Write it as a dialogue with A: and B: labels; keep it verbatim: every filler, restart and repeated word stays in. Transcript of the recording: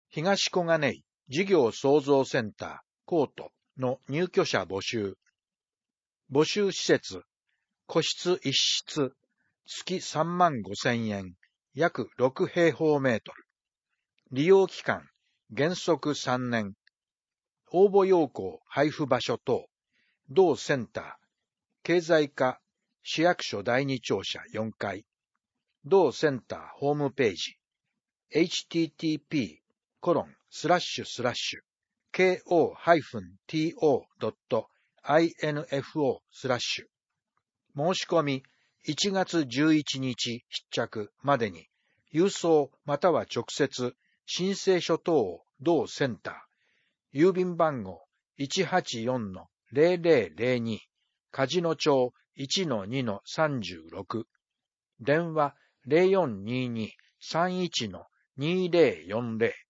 A: 東小金井事業創造センターコートの入居者募集。募集施設、個室一室、月さんまんごせんえん、約ろくへいほうメートル。利用期間、原則さんねん。応募要項配布場所等、同センター、経済課、市役所だいに庁舎よんかい。同センターホームページ、エイチティーティーピーコロンスラッシュスラッシュケーオーハイフンティーオードットアイエヌエフオースラッシュ。申し込みいちがつじゅういちにち必着までに、郵送または直接、申請書等を同センター、郵便番号 いちはちよんのゼロゼロゼロに、梶野町 いちのにのさんじゅうろく、電話 ゼロよんにーにーさんいちのにーゼロよんゼロ